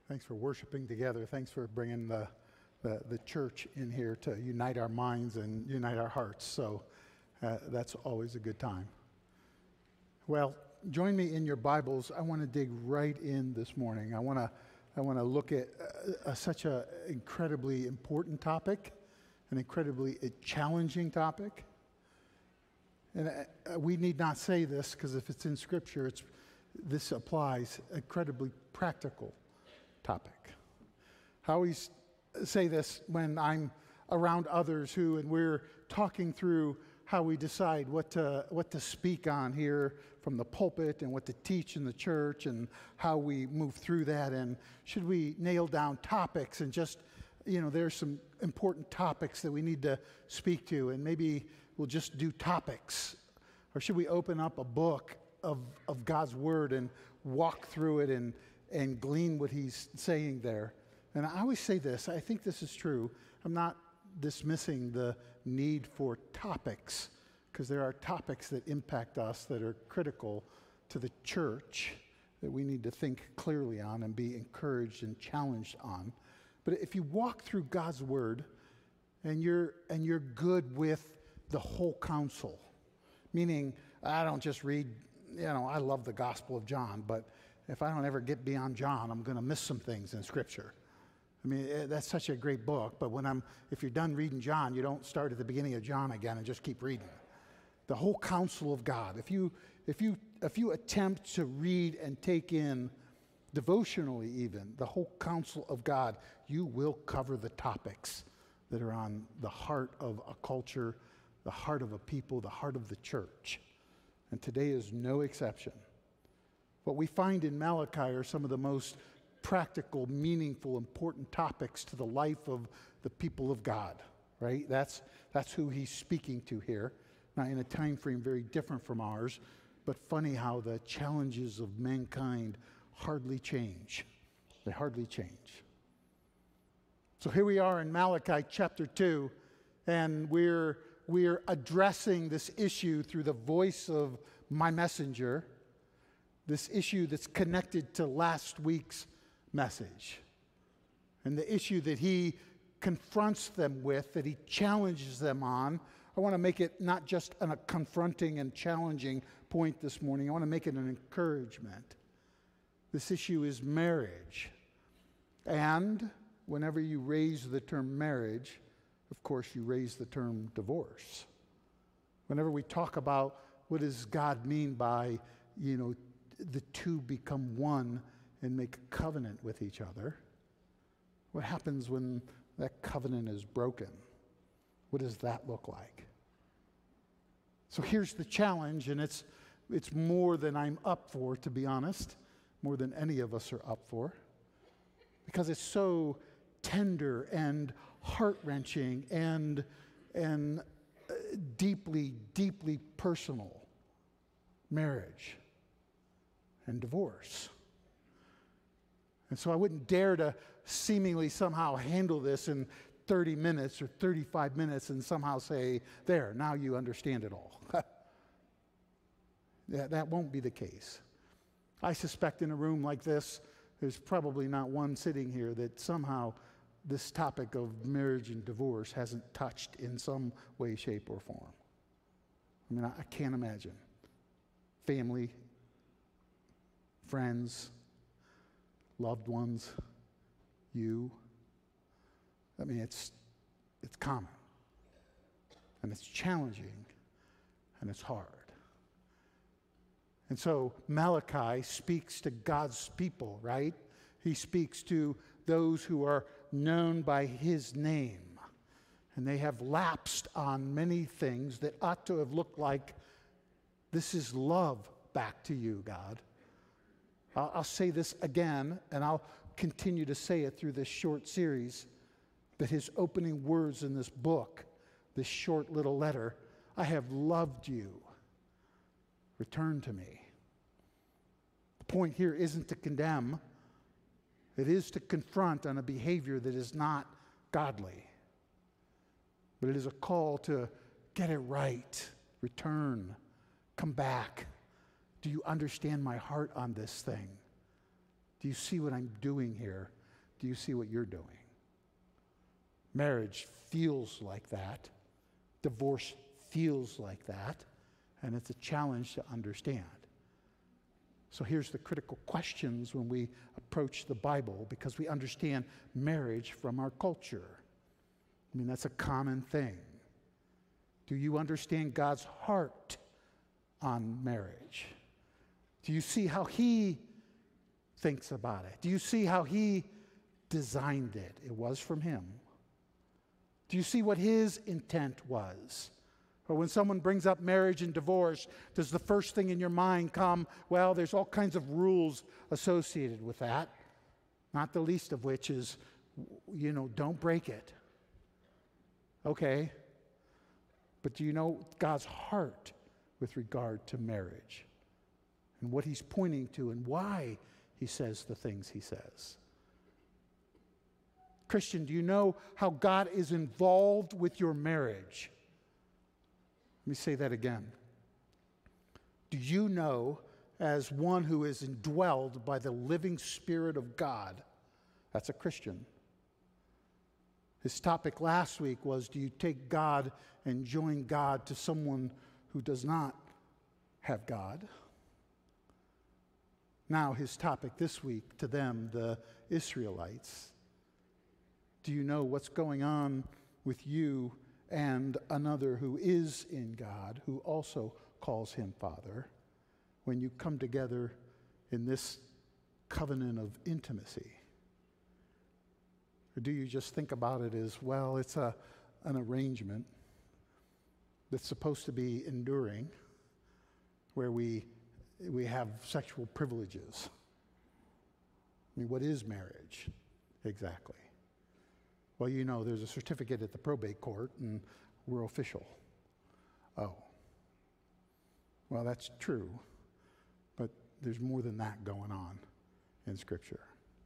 Thanks for worshiping together. Thanks for bringing the church in here to unite our minds and unite our hearts. So that's always a good time. Well, join me in your Bibles. I want to dig right in this morning. I want to look at such an incredibly important topic, an incredibly challenging topic. And we need not say this because if it's in Scripture, this applies. Incredibly practical topic. I always say this when I'm around others and we're talking through how we decide what to speak on here from the pulpit and what to teach in the church and how we move through that, and should we nail down topics and just, there's some important topics that we need to speak to, and maybe we'll just do topics, or should we open up a book of God's Word and walk through it and glean what He's saying there? And I always say this, I think this is true. I'm not dismissing the need for topics, because there are topics that impact us that are critical to the church that we need to think clearly on and be encouraged and challenged on. But if you walk through God's Word and you're good with the whole counsel, meaning I don't just read, I love the Gospel of John, but if I don't ever get beyond John, I'm going to miss some things in Scripture. I mean, that's such a great book, but if you're done reading John, you don't start at the beginning of John again and just keep reading. The whole counsel of God. If you attempt to read and take in devotionally even the whole counsel of God, you will cover the topics that are on the heart of a culture, the heart of a people, the heart of the church. And today is no exception. What we find in Malachi are some of the most practical, meaningful, important topics to the life of the people of God, right? That's who he's speaking to here. Now, in a time frame very different from ours, but funny how the challenges of mankind hardly change. They hardly change. So here we are in Malachi chapter 2, and we're addressing this issue through the voice of my messenger, this issue that's connected to last week's message, and the issue that he confronts them with, that he challenges them on. I want to make it not just a confronting and challenging point this morning. I want to make it an encouragement. This issue is marriage. And whenever you raise the term marriage, of course, you raise the term divorce. Whenever we talk about what does God mean by, the two become one and make a covenant with each other, what happens when that covenant is broken? What does that look like? So here's the challenge, and it's more than I'm up for, to be honest, more than any of us are up for, because it's so tender and heart-wrenching and deeply, deeply personal. Marriage and divorce. And so I wouldn't dare to seemingly somehow handle this in 30 minutes or 35 minutes and somehow say, there, now you understand it all. That won't be the case. I suspect in a room like this, there's probably not one sitting here that somehow this topic of marriage and divorce hasn't touched in some way, shape, or form. I mean, I can't imagine. Family, friends, loved ones, you. I mean, it's common, and it's challenging, and it's hard. And so Malachi speaks to God's people, right? He speaks to those who are known by his name, and they have lapsed on many things that ought to have looked like, this is love back to you, God. I'll say this again, and I'll continue to say it through this short series, that his opening words in this book, this short little letter, I have loved you. Return to me. The point here isn't to condemn. It is to confront on a behavior that is not godly. But it is a call to get it right, return, come back. Do you understand my heart on this thing? Do you see what I'm doing here? Do you see what you're doing? Marriage feels like that. Divorce feels like that. And it's a challenge to understand. So here's the critical questions when we approach the Bible, because we understand marriage from our culture. I mean, that's a common thing. Do you understand God's heart on marriage? Do you see how He thinks about it? Do you see how He designed it? It was from Him. Do you see what His intent was? Or when someone brings up marriage and divorce, does the first thing in your mind come, well, there's all kinds of rules associated with that, not the least of which is, don't break it. Okay. But do you know God's heart with regard to marriage and what He's pointing to and why He says the things He says? Christian, do you know how God is involved with your marriage? Let me say that again. Do you know, as one who is indwelled by the living Spirit of God, that's a Christian? His topic last week was, do you take God and join God to someone who does not have God? Now his topic this week to them, the Israelites. Do you know what's going on with you and another who is in God, who also calls Him Father, when you come together in this covenant of intimacy? Or do you just think about it as, well, it's an arrangement that's supposed to be enduring, where we have sexual privileges? I mean, what is marriage exactly? Well, there's a certificate at the probate court, and we're official. Oh. Well, that's true, but there's more than that going on in Scripture.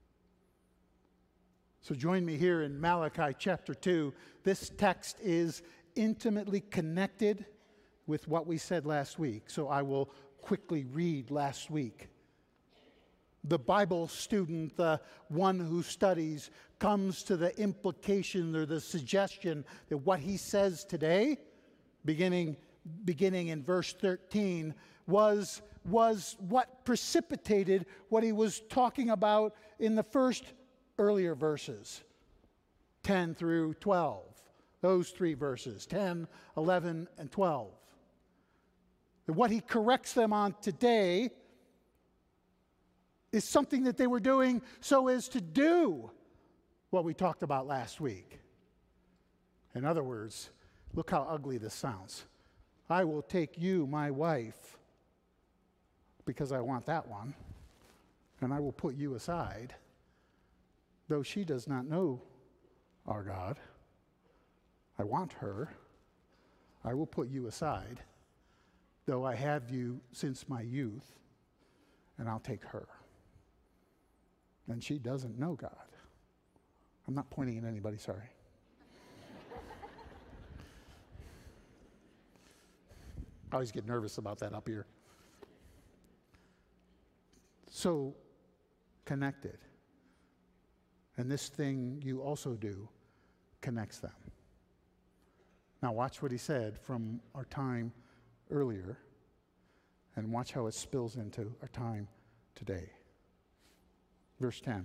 So join me here in Malachi chapter 2. This text is intimately connected with what we said last week, so I will quickly read last week. The Bible student, the one who studies, comes to the implication or the suggestion that what he says today, beginning in verse 13, was what precipitated what he was talking about in the first earlier verses, 10 through 12. Those three verses, 10, 11, and 12. And what he corrects them on today is something that they were doing so as to do what we talked about last week. In other words, look how ugly this sounds. I will take you, my wife, because I want that one, and I will put you aside, though she does not know our God. I want her. I will put you aside, though I have you since my youth, and I'll take her. And she doesn't know God. I'm not pointing at anybody, sorry. I always get nervous about that up here. So, connected. And this thing you also do connects them. Now watch what he said from our time earlier, and watch how it spills into our time today. Verse 10.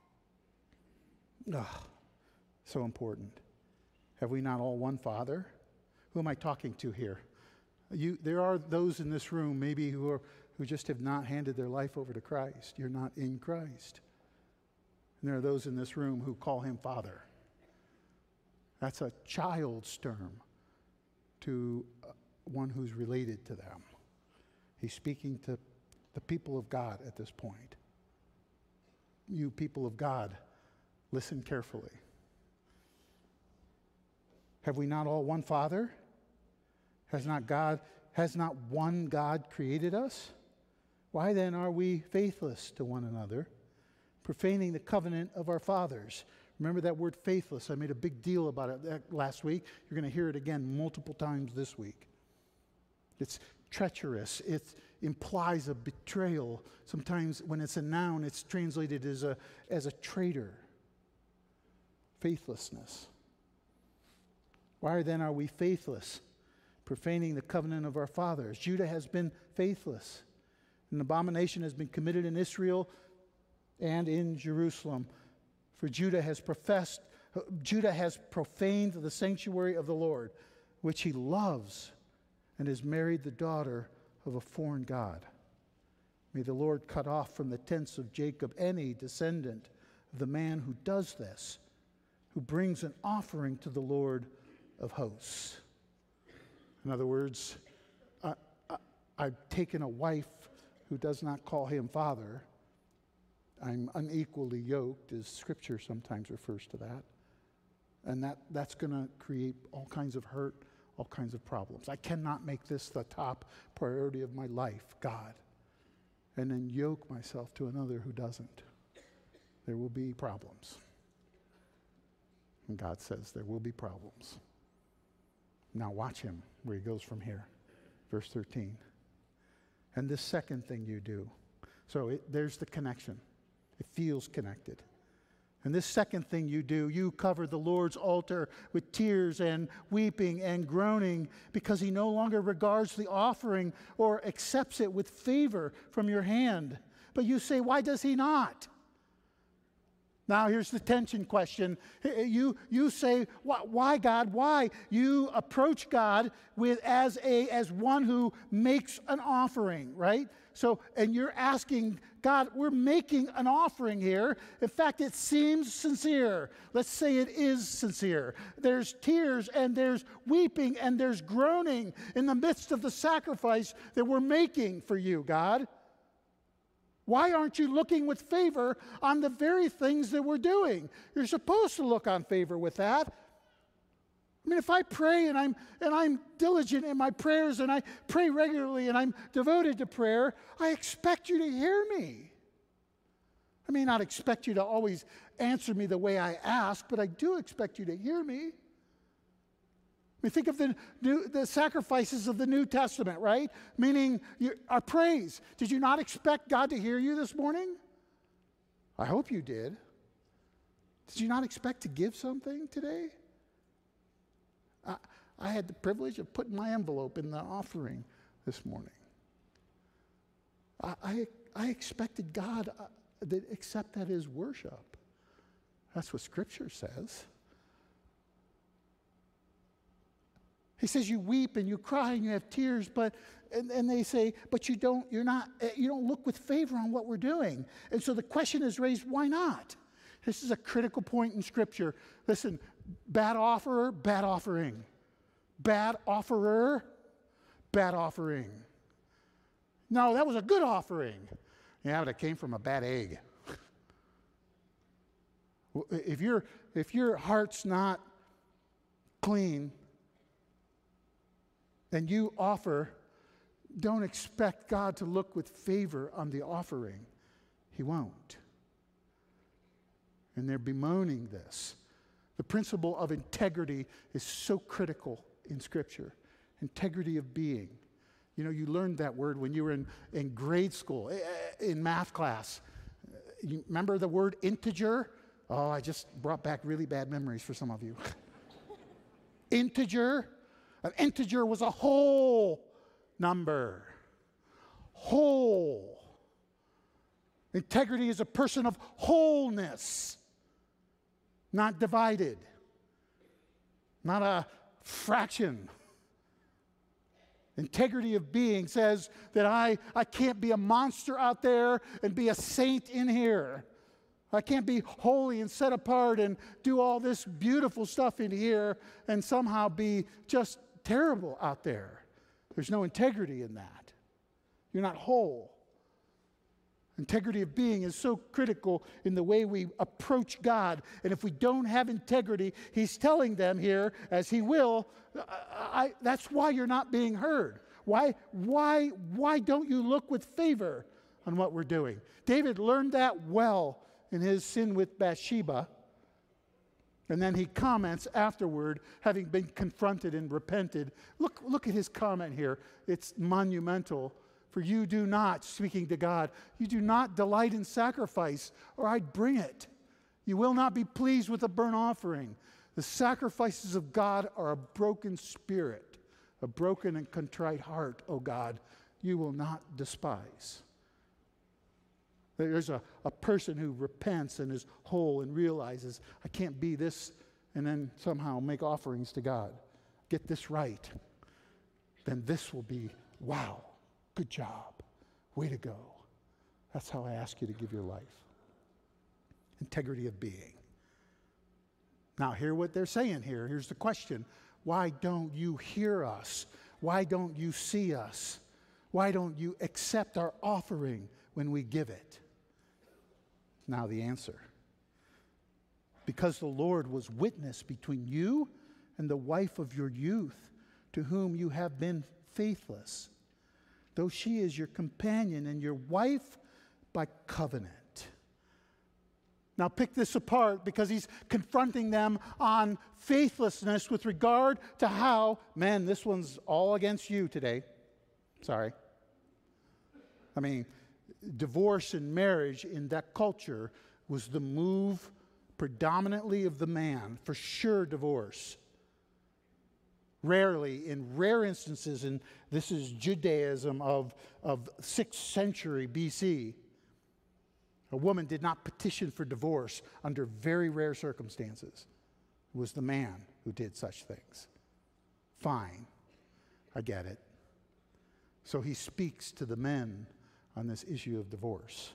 So important. Have we not all one Father? Who am I talking to here? There are those in this room maybe who just have not handed their life over to Christ. You're not in Christ. And there are those in this room who call Him Father. That's a child's term to one who's related to them. He's speaking to the people of God at this point. You people of God, listen carefully. Have we not all one Father? Has not one God created us? Why then are we faithless to one another, profaning the covenant of our fathers? Remember that word faithless. I made a big deal about it last week. You're going to hear it again multiple times this week. It's treacherous. implies a betrayal. Sometimes when it's a noun, it's translated as a traitor. Faithlessness. Why then are we faithless? Profaning the covenant of our fathers. Judah has been faithless. An abomination has been committed in Israel and in Jerusalem. For Judah has profaned the sanctuary of the Lord, which he loves, and has married the daughter of a foreign god. May the Lord cut off from the tents of Jacob any descendant of the man who does this, who brings an offering to the Lord of hosts. In other words, I've taken a wife who does not call him father. I'm unequally yoked, as Scripture sometimes refers to that. And that's going to create all kinds of hurt, all kinds of problems. I cannot make this the top priority of my life, God, and then yoke myself to another who doesn't. There will be problems. And God says there will be problems. Now watch him, where he goes from here. Verse 13. And this second thing you do. So there's the connection. It feels connected. And this second thing you do, you cover the Lord's altar with tears and weeping and groaning, because he no longer regards the offering or accepts it with favor from your hand. But you say, why does he not? Now here's the tension question. You say, why God? Why? You approach God as one who makes an offering, right? So, and you're asking, God, we're making an offering here. In fact, it seems sincere. Let's say it is sincere. There's tears and there's weeping and there's groaning in the midst of the sacrifice that we're making for you, God. Why aren't you looking with favor on the very things that we're doing? You're supposed to look on favor with that. I mean, if I pray and I'm diligent in my prayers and I pray regularly and I'm devoted to prayer, I expect you to hear me. I may not expect you to always answer me the way I ask, but I do expect you to hear me. I mean, think of the sacrifices of the New Testament, right? Meaning our praise. Did you not expect God to hear you this morning? I hope you did. Did you not expect to give something today? I had the privilege of putting my envelope in the offering this morning. I expected God to accept that as worship. That's what Scripture says. He says you weep and you cry and you have tears, and they say, but you don't look with favor on what we're doing. And so the question is raised, why not? This is a critical point in Scripture. Listen, bad offerer, bad offering. Bad offerer, bad offering. No, that was a good offering. Yeah, but it came from a bad egg. If your heart's not clean and you offer, don't expect God to look with favor on the offering. He won't. And they're bemoaning this. The principle of integrity is so critical in Scripture. Integrity of being. You know, you learned that word when you were in grade school, in math class. You remember the word integer? Oh, I just brought back really bad memories for some of you. Integer. An integer was a whole number. Whole. Integrity is a person of wholeness. Not divided. Not a fraction. Integrity of being says that I can't be a monster out there and be a saint in here. I can't be holy and set apart and do all this beautiful stuff in here and somehow be just terrible out there. There's no integrity in that. You're not whole. Integrity of being is so critical in the way we approach God. And if we don't have integrity, he's telling them here, as he will, that's why you're not being heard. Why don't you look with favor on what we're doing? David learned that well in his sin with Bathsheba. And then he comments afterward, having been confronted and repented. Look at his comment here. It's monumental. For you do not," speaking to God, "you do not delight in sacrifice, or I'd bring it. You will not be pleased with a burnt offering. The sacrifices of God are a broken spirit, a broken and contrite heart, O God, you will not despise." There's a person who repents and is whole and realizes, I can't be this and then somehow make offerings to God. Get this right. Then this will be, wow, good job. Way to go. That's how I ask you to give your life. Integrity of being. Now, hear what they're saying here. Here's the question. Why don't you hear us? Why don't you see us? Why don't you accept our offering when we give it? Now the answer. Because the Lord was witness between you and the wife of your youth, to whom you have been faithless, though she is your companion and your wife by covenant. Now pick this apart, because he's confronting them on faithlessness with regard to how, man, this one's all against you today. Sorry. I mean, divorce and marriage in that culture was the move predominantly of the man. For sure, divorce. Rarely, in rare instances, and this is Judaism of 6th century BC, a woman did not petition for divorce under very rare circumstances. It was the man who did such things. Fine, I get it. So he speaks to the men on this issue of divorce.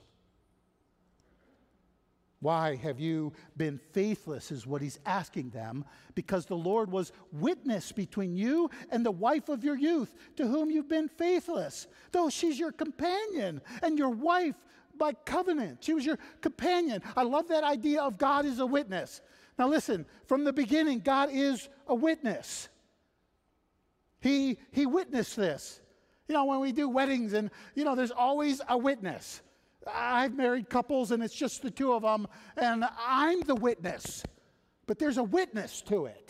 Why have you been faithless is what he's asking them, because the Lord was witness between you and the wife of your youth, to whom you've been faithless, though she's your companion and your wife by covenant. She was your companion. I love that idea of God as a witness. Now listen, from the beginning, God is a witness. He witnessed this. You know, when we do weddings and, there's always a witness. I've married couples and it's just the two of them, and I'm the witness. But there's a witness to it.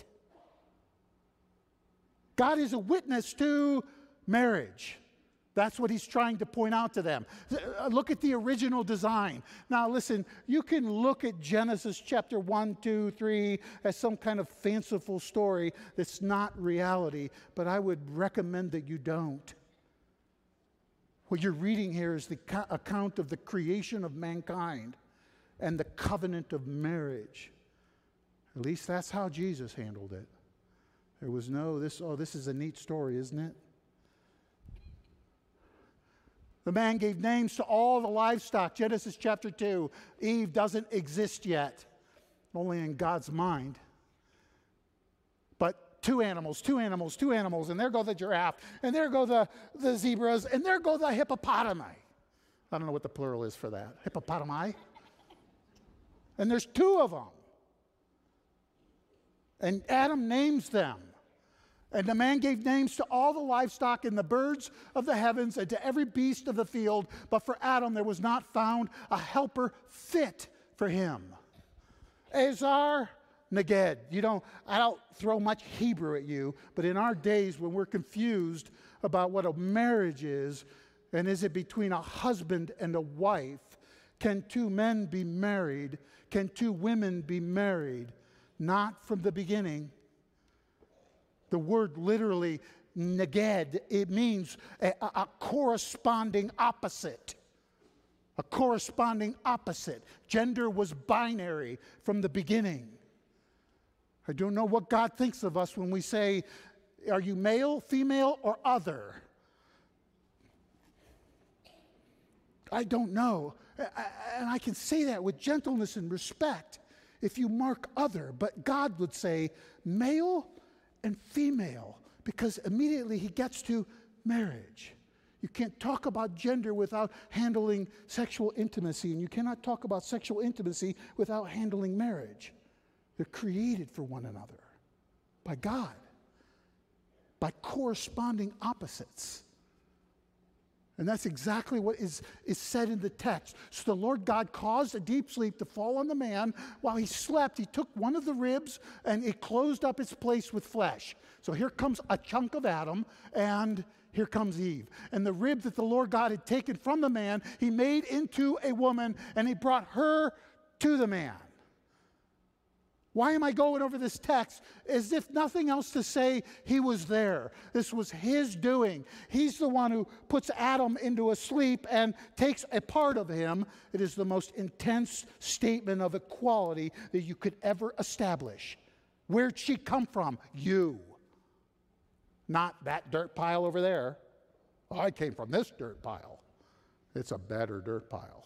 God is a witness to marriage. That's what he's trying to point out to them. Look at the original design. Now listen, you can look at Genesis chapter 1, 2, 3 as some kind of fanciful story that's not reality, but I would recommend that you don't. What you're reading here is the account of the creation of mankind and the covenant of marriage. At least that's how Jesus handled it. There was no, this is a neat story, isn't it? The man gave names to all the livestock. Genesis chapter 2. Eve doesn't exist yet, only in God's mind. But two animals, and there go the giraffe, and there go the zebras, and there go the hippopotami. I don't know what the plural is for that. Hippopotami. And there's two of them. And Adam names them. And the man gave names to all the livestock and the birds of the heavens and to every beast of the field. But for Adam there was not found a helper fit for him. Azar Neged. I don't throw much Hebrew at you, but in our days when we're confused about what a marriage is, and is it between a husband and a wife, can two men be married? Can two women be married? Not from the beginning. The word literally, neged, it means a corresponding opposite. A corresponding opposite. Gender was binary from the beginning. I don't know what God thinks of us when we say, are you male, female, or other? I don't know. And I can say that with gentleness and respect if you mark other. But God would say male and female, because immediately he gets to marriage. You can't talk about gender without handling sexual intimacy, and you cannot talk about sexual intimacy without handling marriage. They're created for one another by God, by corresponding opposites. And that's exactly what is said in the text. So the Lord God caused a deep sleep to fall on the man. While he slept, he took one of the ribs and it closed up its place with flesh. So here comes a chunk of Adam, and here comes Eve. And the rib that the Lord God had taken from the man, he made into a woman, and he brought her to the man. Why am I going over this text? As if nothing else to say, he was there. This was his doing. He's the one who puts Adam into a sleep and takes a part of him. It is the most intense statement of equality that you could ever establish. Where'd she come from? You. Not that dirt pile over there. I came from this dirt pile. It's a better dirt pile.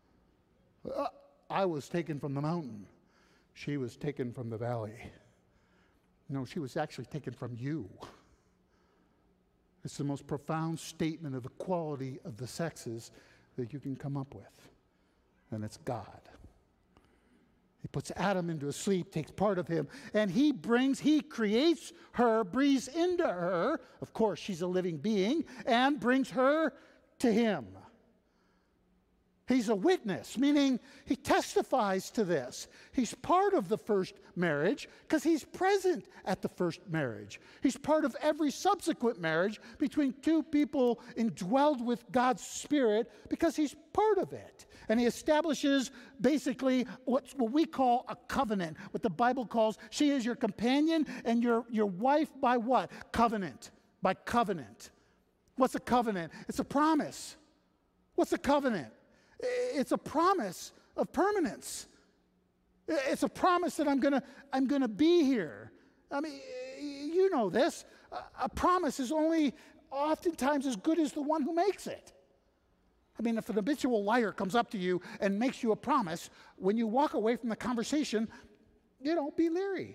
I was taken from the mountain. She was taken from the valley. No, she was actually taken from you. It's the most profound statement of equality of the sexes that you can come up with. And it's God. He puts Adam into a sleep, takes part of him, and he creates her, breathes into her. Of course, she's a living being, and brings her to him. He's a witness, meaning he testifies to this. He's part of the first marriage because he's present at the first marriage. He's part of every subsequent marriage between two people indwelled with God's Spirit because he's part of it. And he establishes basically what we call a covenant, what the Bible calls, she is your companion and your wife by what? Covenant. By covenant. What's a covenant? It's a promise. What's a covenant? It's a promise of permanence. It's a promise that I'm gonna be here. I mean, you know this. A promise is only oftentimes as good as the one who makes it. I mean, if an habitual liar comes up to you and makes you a promise, when you walk away from the conversation, be leery.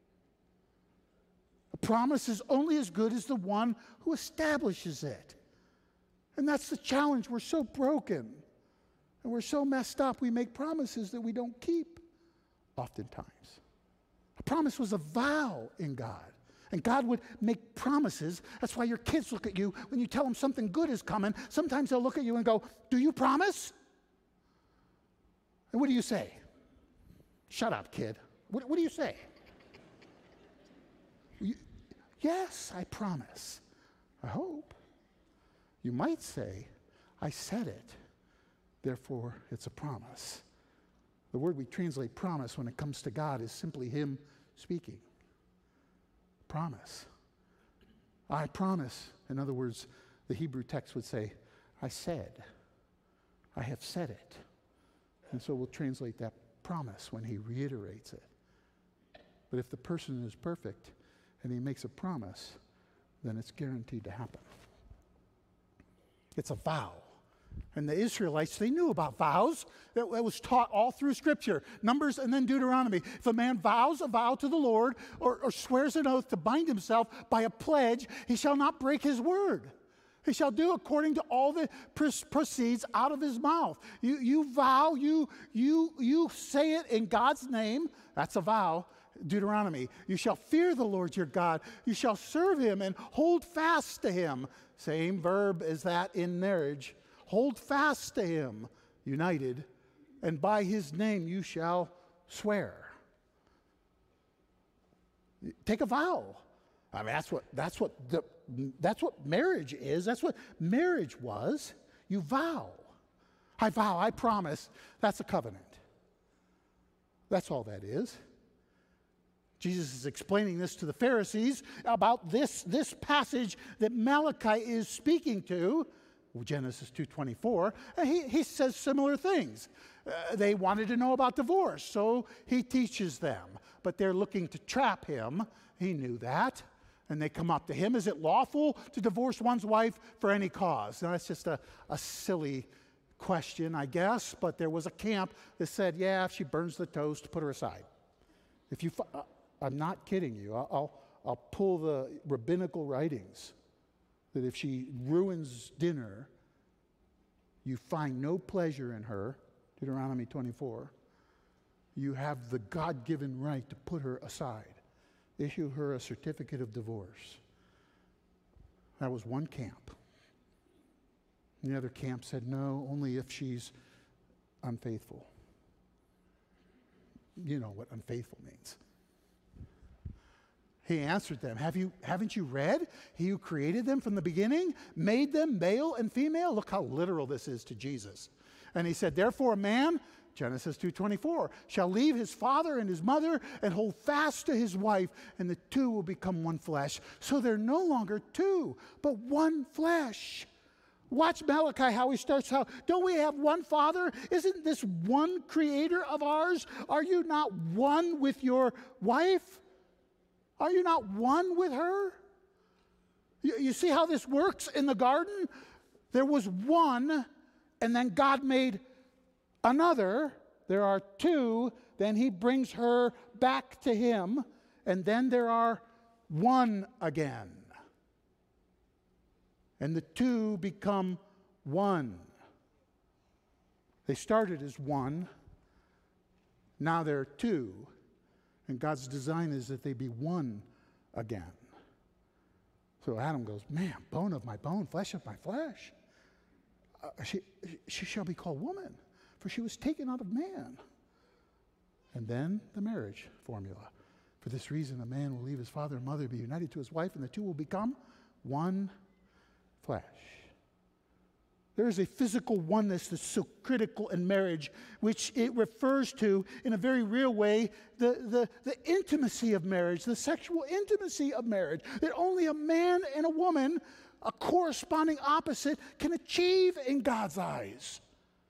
A promise is only as good as the one who establishes it. And that's the challenge. We're so broken. And we're so messed up, we make promises that we don't keep, oftentimes. A promise was a vow in God. And God would make promises. That's why your kids look at you when you tell them something good is coming. Sometimes they'll look at you and go, "Do you promise?" And what do you say? "Shut up, kid." What do you say? "Yes, I promise." I hope. You might say, "I said it. Therefore, it's a promise." The word we translate promise when it comes to God is simply him speaking. Promise. I promise. In other words, the Hebrew text would say, "I said. I have said it." And so we'll translate that promise when he reiterates it. But if the person is perfect and he makes a promise, then it's guaranteed to happen. It's a vow. And the Israelites, they knew about vows. It was taught all through Scripture. Numbers and then Deuteronomy. If a man vows a vow to the Lord or swears an oath to bind himself by a pledge, he shall not break his word. He shall do according to all that proceeds out of his mouth. You vow, you say it in God's name. That's a vow. Deuteronomy. You shall fear the Lord your God. You shall serve him and hold fast to him. Same verb as that in marriage. Hold fast to him, united, and by his name you shall swear. Take a vow. I mean, that's what marriage is. That's what marriage was. You vow. I vow, I promise. That's a covenant. That's all that is. Jesus is explaining this to the Pharisees about this passage that Malachi is speaking to. Genesis 2:24, and he says similar things. They wanted to know about divorce, so he teaches them. But they're looking to trap him. He knew that. And they come up to him. Is it lawful to divorce one's wife for any cause? Now, that's just a silly question, I guess. But there was a camp that said, yeah, if she burns the toast, put her aside. I'm not kidding you. I'll pull the rabbinical writings. That if she ruins dinner, you find no pleasure in her, Deuteronomy 24, you have the God-given right to put her aside, issue her a certificate of divorce. That was one camp. And the other camp said, no, only if she's unfaithful. You know what unfaithful means. He answered them, haven't you read? He who created them from the beginning made them male and female. Look how literal this is to Jesus. And he said, therefore a man, Genesis 2:24, shall leave his father and his mother and hold fast to his wife, and the two will become one flesh. So they're no longer two, but one flesh. Watch Malachi, how he starts out. Don't we have one Father? Isn't this one Creator of ours? Are you not one with your wife? Are you not one with her? You see how this works in the garden? There was one, and then God made another. There are two. Then he brings her back to him, and then there are one again. And the two become one. They started as one. Now they're two. And God's design is that they be one again. So Adam goes, man, bone of my bone, flesh of my flesh. She shall be called woman, for she was taken out of man. And then the marriage formula. For this reason, a man will leave his father and mother, be united to his wife, and the two will become one flesh. There is a physical oneness that's so critical in marriage, which it refers to in a very real way, the intimacy of marriage, the sexual intimacy of marriage, that only a man and a woman, a corresponding opposite, can achieve in God's eyes.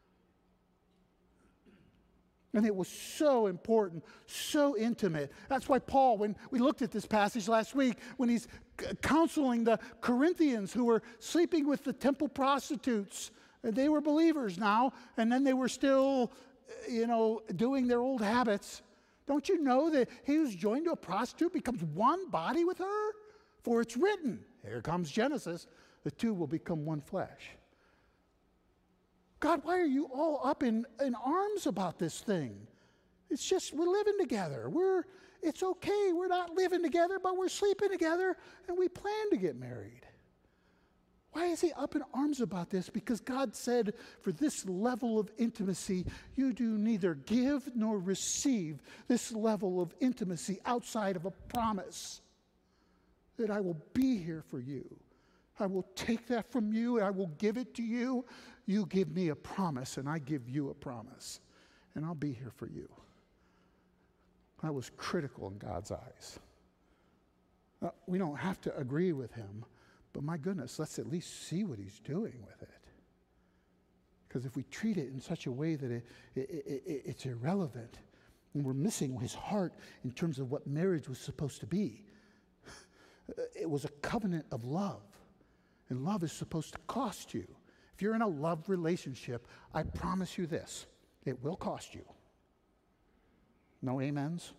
And it was so important, so intimate. That's why Paul, when we looked at this passage last week, when he's counseling the Corinthians who were sleeping with the temple prostitutes, they were believers now, and then they were still, doing their old habits. Don't you know that he who's joined to a prostitute becomes one body with her? For it's written, here comes Genesis, the two will become one flesh. God, why are you all up in arms about this thing? It's just, we're living together. It's okay. We're not living together, but we're sleeping together, and we plan to get married. Why is he up in arms about this? Because God said, for this level of intimacy, you do neither give nor receive this level of intimacy outside of a promise that I will be here for you. I will take that from you, and I will give it to you. You give me a promise, and I give you a promise, and I'll be here for you. That was critical in God's eyes. We don't have to agree with him, but my goodness, let's at least see what he's doing with it. Because if we treat it in such a way that it's irrelevant, and we're missing his heart in terms of what marriage was supposed to be. It was a covenant of love, and love is supposed to cost you. If you're in a love relationship, I promise you this, it will cost you. No amens?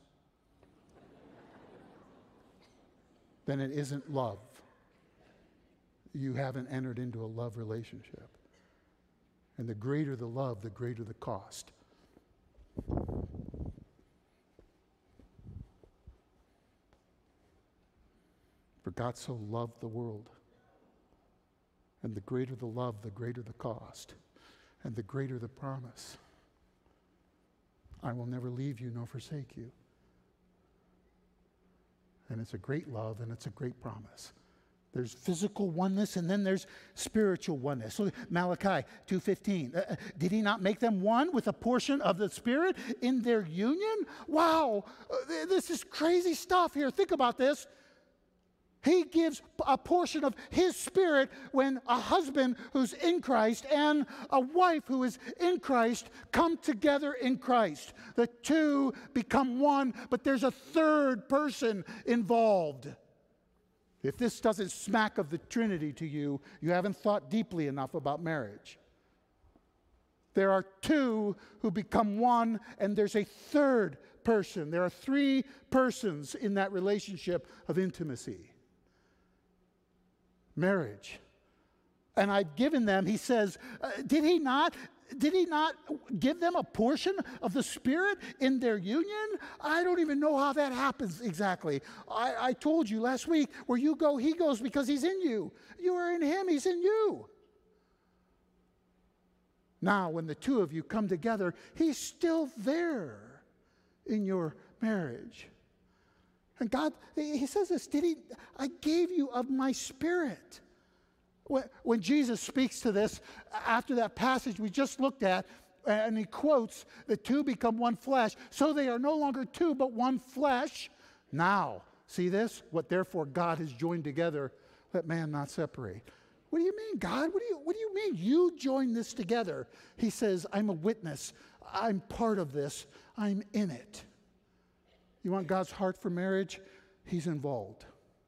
Then it isn't love. You haven't entered into a love relationship. And the greater the love, the greater the cost. For God so loved the world. And the greater the love, the greater the cost, and the greater the promise. I will never leave you nor forsake you. And it's a great love, and it's a great promise. There's physical oneness, and then there's spiritual oneness. So Malachi 2:15, did he not make them one with a portion of the Spirit in their union? Wow, this is crazy stuff here. Think about this. He gives a portion of his Spirit when a husband who's in Christ and a wife who is in Christ come together in Christ. The two become one, but there's a third person involved. If this doesn't smack of the Trinity to you, you haven't thought deeply enough about marriage. There are two who become one, and there's a third person. There are three persons in that relationship of intimacy. Marriage. And I've given them, he says, did he not give them a portion of the Spirit in their union? I don't even know how that happens exactly. I told you last week, where you go, he goes because he's in you. You are in him, he's in you. Now, when the two of you come together, he's still there in your marriage. And God, he says this, I gave you of my Spirit. When Jesus speaks to this, after that passage we just looked at, and he quotes, the two become one flesh, so they are no longer two, but one flesh. Now, see this? What therefore God has joined together, let man not separate. What do you mean, God? What do you mean you join this together? He says, I'm a witness. I'm part of this. I'm in it. You want God's heart for marriage? He's involved.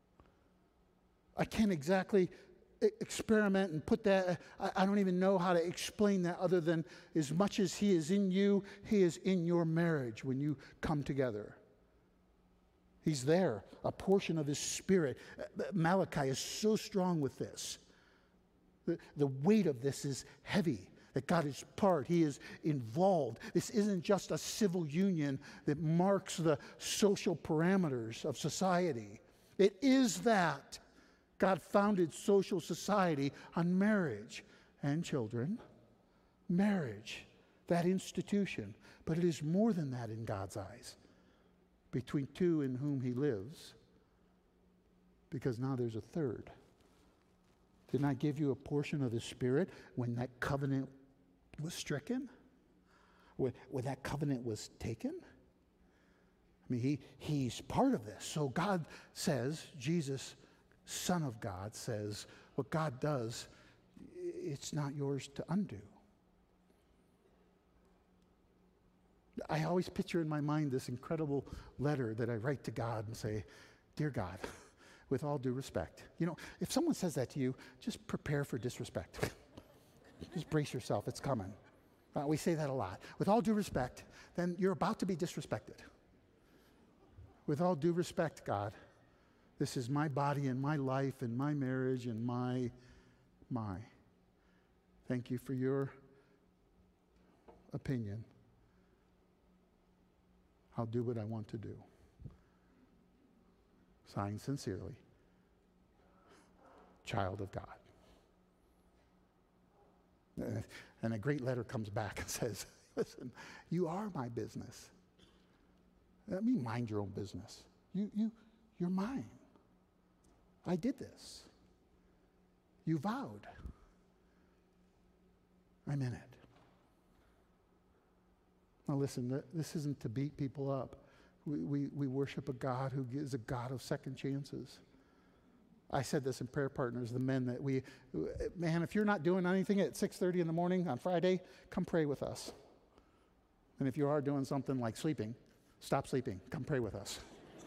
I can't exactly experiment and put that, I don't even know how to explain that other than as much as he is in you, he is in your marriage when you come together. He's there, a portion of his Spirit. Malachi is so strong with this. The weight of this is heavy, that God is part, he is involved. This isn't just a civil union that marks the social parameters of society. It is that. God founded social society on marriage and children. Marriage, that institution. But it is more than that in God's eyes. Between two in whom he lives. Because now there's a third. Didn't I give you a portion of the Spirit when that covenant was stricken? When that covenant was taken? I mean, he's part of this. So God says, Jesus, Son of God, says, what God does, it's not yours to undo. I always picture in my mind this incredible letter that I write to God and say, Dear God, with all due respect. You know, if someone says that to you, just prepare for disrespect. Just brace yourself, it's coming. We say that a lot. With all due respect, then you're about to be disrespected. With all due respect, God, this is my body and my life and my marriage and my. Thank you for your opinion. I'll do what I want to do. Signed sincerely, child of God. And a great letter comes back and says, listen, you are my business. Let me mind your own business. You're mine. I did this. You vowed. I'm in it. Now listen, this isn't to beat people up. We worship a God who is a God of second chances. I said this in Prayer Partners, the men that man, if you're not doing anything at 6:30 in the morning on Friday, come pray with us. And if you are doing something like sleeping, stop sleeping, come pray with us.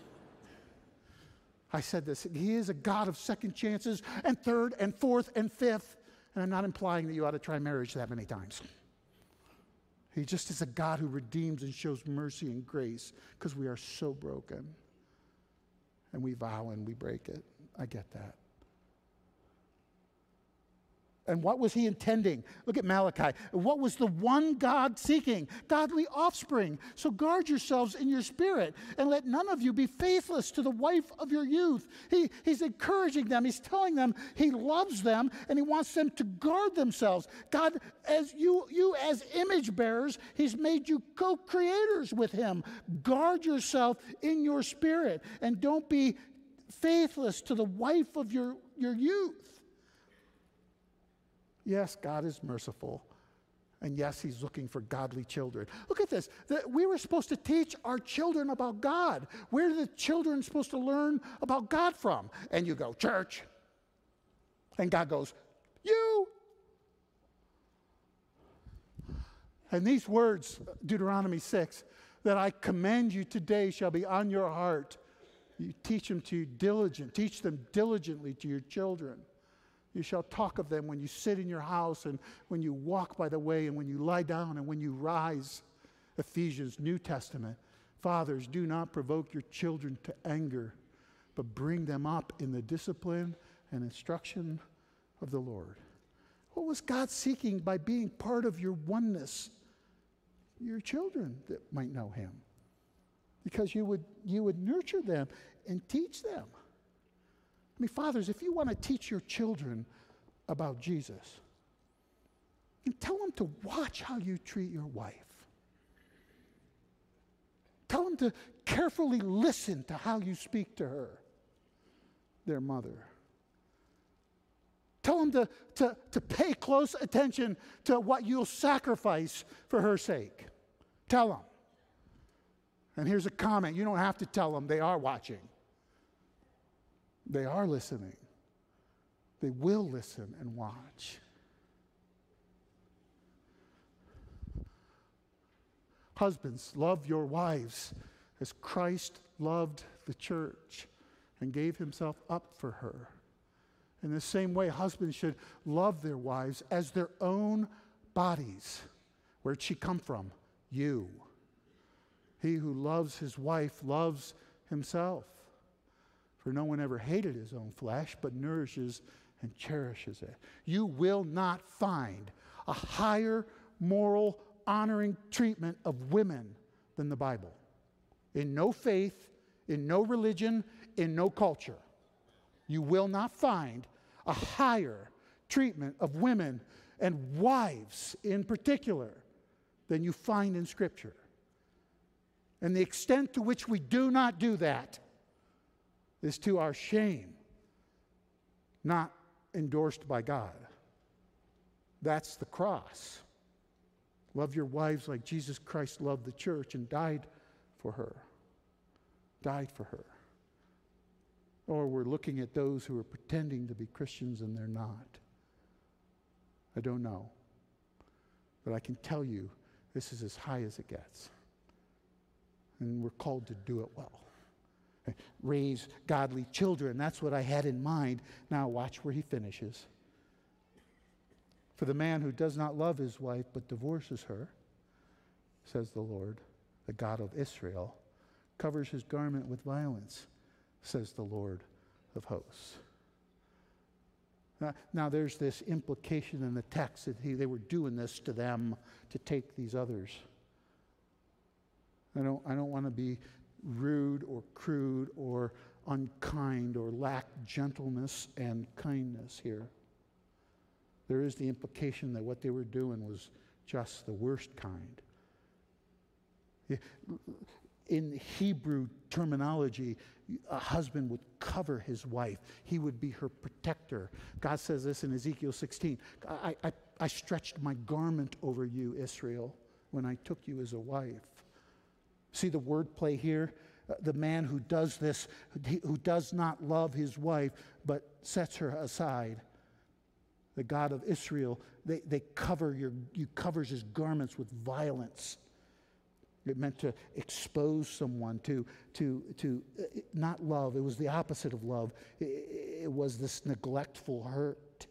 I said this, he is a God of second chances and third and fourth and fifth. And I'm not implying that you ought to try marriage that many times. He just is a God who redeems and shows mercy and grace because we are so broken. And we vow and we break it. I get that. And what was he intending? Look at Malachi. What was the one God seeking? Godly offspring. So guard yourselves in your spirit, and let none of you be faithless to the wife of your youth. He's encouraging them. He's telling them he loves them, and he wants them to guard themselves. God, as you as image bearers, he's made you co-creators with him. Guard yourself in your spirit, and don't be faithless to the wife of your youth. Yes, God is merciful. And yes, he's looking for godly children. Look at this. We were supposed to teach our children about God. Where are the children supposed to learn about God from? And you go, church. And God goes, you. And these words, Deuteronomy 6, that I command you today shall be on your heart. You teach them diligently to your children. You shall talk of them when you sit in your house and when you walk by the way and when you lie down and when you rise. Ephesians, New Testament. Fathers, do not provoke your children to anger, but bring them up in the discipline and instruction of the Lord. What was God seeking by being part of your oneness? Your children that might know him. Because you would nurture them and teach them. I mean, fathers, if you want to teach your children about Jesus, And tell them to watch how you treat your wife. Tell them to carefully listen to how you speak to her, their mother. Tell them to pay close attention to what you'll sacrifice for her sake. Tell them. And here's a comment. You don't have to tell them. They are watching. They are listening. They will listen and watch. Husbands, love your wives as Christ loved the church and gave himself up for her. In the same way, husbands should love their wives as their own bodies. Where'd she come from? You. He who loves his wife loves himself. For no one ever hated his own flesh, but nourishes and cherishes it. You will not find a higher moral, honoring treatment of women than the Bible. In no faith, in no religion, in no culture. You will not find a higher treatment of women and wives in particular than you find in Scripture. And the extent to which we do not do that is to our shame, not endorsed by God. That's the cross. Love your wives like Jesus Christ loved the church and died for her. Died for her. Or we're looking at those who are pretending to be Christians and they're not. I don't know. But I can tell you, this is as high as it gets. And we're called to do it well. Raise godly children. That's what I had in mind. Now watch where he finishes. For the man who does not love his wife but divorces her, says the Lord, the God of Israel, covers his garment with violence, says the Lord of hosts. Now there's this implication in the text that they were doing this to them to take these others. I don't want to be rude or crude or unkind or lack gentleness and kindness here. There is the implication that what they were doing was just the worst kind. In Hebrew terminology, a husband would cover his wife. He would be her protector. God says this in Ezekiel 16. I stretched my garment over you, Israel, when I took you as a wife. See the wordplay here? The man who does this, who does not love his wife, but sets her aside. The God of Israel, they covers his garments with violence. It meant to expose someone, to not love. It was the opposite of love. It was this neglectful hurt.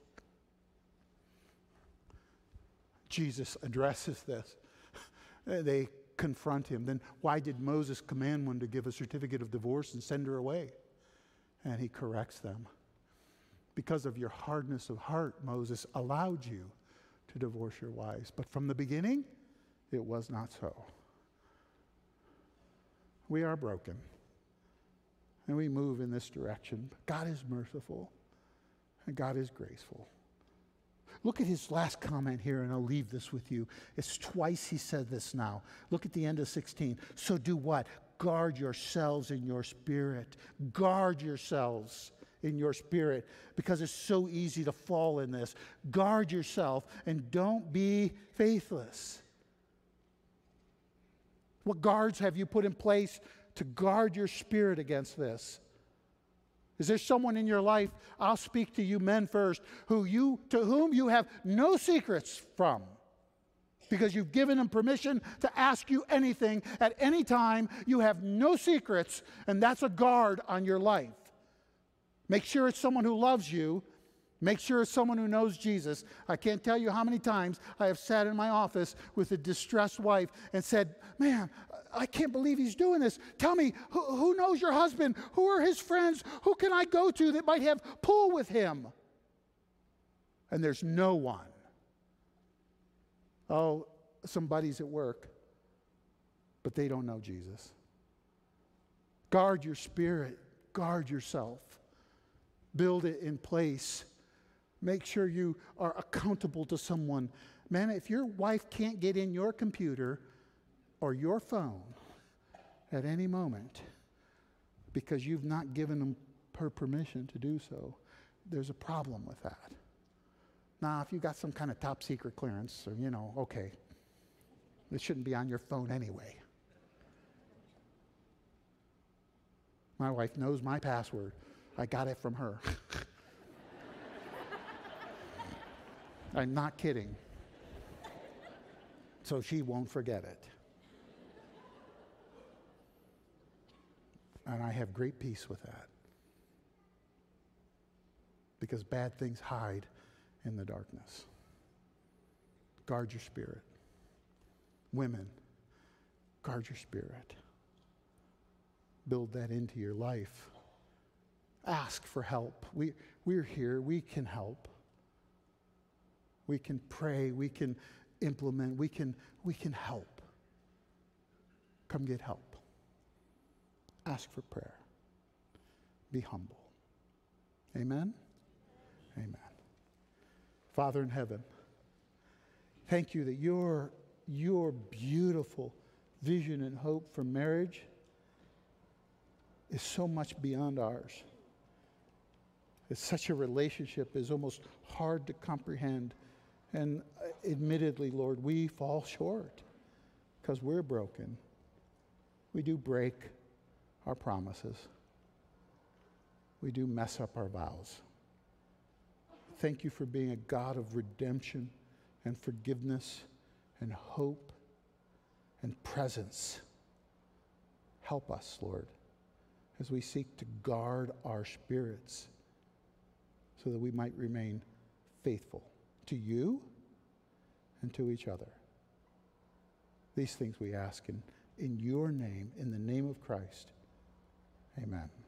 Jesus addresses this. They confront him. Then why did Moses command one to give a certificate of divorce and send her away? And he corrects them. Because of your hardness of heart, Moses allowed you to divorce your wives. But from the beginning, it was not so. We are broken. And we move in this direction. But God is merciful. And God is graceful. Look at his last comment here, and I'll leave this with you. It's twice he said this now. Look at the end of 16. So do what? Guard yourselves in your spirit. Guard yourselves in your spirit, because it's so easy to fall in this. Guard yourself and don't be faithless. What guards have you put in place to guard your spirit against this? Is there someone in your life, I'll speak to you men first, to whom you have no secrets from, because you've given them permission to ask you anything at any time? You have no secrets, and that's a guard on your life. Make sure it's someone who loves you. Make sure it's someone who knows Jesus. I can't tell you how many times I have sat in my office with a distressed wife and said, man, I can't believe he's doing this. Tell me, who knows your husband? Who are his friends? Who can I go to that might have pull with him? And there's no one. Oh, some buddies at work, but they don't know Jesus. Guard your spirit. Guard yourself. Build it in place. Make sure you are accountable to someone Man, if your wife can't get in your computer or your phone at any moment because you've not given her permission to do so, there's a problem with that. Now, if you got some kind of top secret clearance, or, okay, it shouldn't be on your phone anyway. My wife knows my password. I got it from her. I'm not kidding. So she won't forget it. And I have great peace with that. Because bad things hide in the darkness. Guard your spirit. Women, guard your spirit. Build that into your life. Ask for help. We're here. We can help. We can pray. We can implement. We can help. Come get help. Ask for prayer. Be humble. Amen? Amen. Father in heaven, thank you that your beautiful vision and hope for marriage is so much beyond ours. It's such a relationship is almost hard to comprehend. And admittedly, Lord, we fall short because we're broken. We do break our promises. We do mess up our vows. Thank you for being a God of redemption and forgiveness and hope and presence. Help us, Lord, as we seek to guard our spirits so that we might remain faithful to you and to each other. These things we ask in your name, in the name of Christ. Amen.